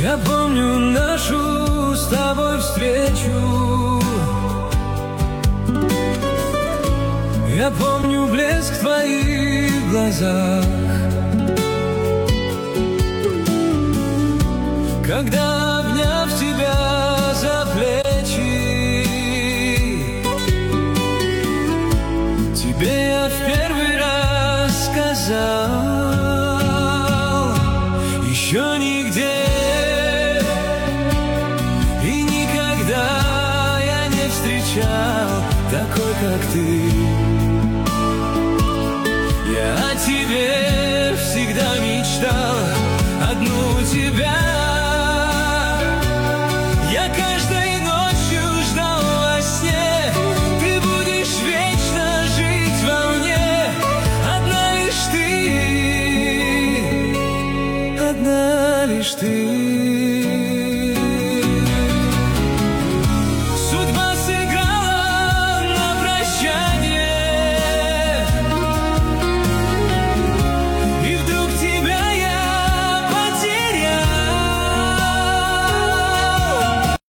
Я помню нашу с тобой встречу, я помню блеск в твоих глазах, когда, обняв тебя за плечи, тебе я в первый раз сказал: еще нигде и никогда я не встречал такой, как ты. Я о тебе всегда мечтал, одну тебя. Я каждой ночью ждал во сне, ты будешь вечно жить во мне. Одна лишь ты, одна лишь ты.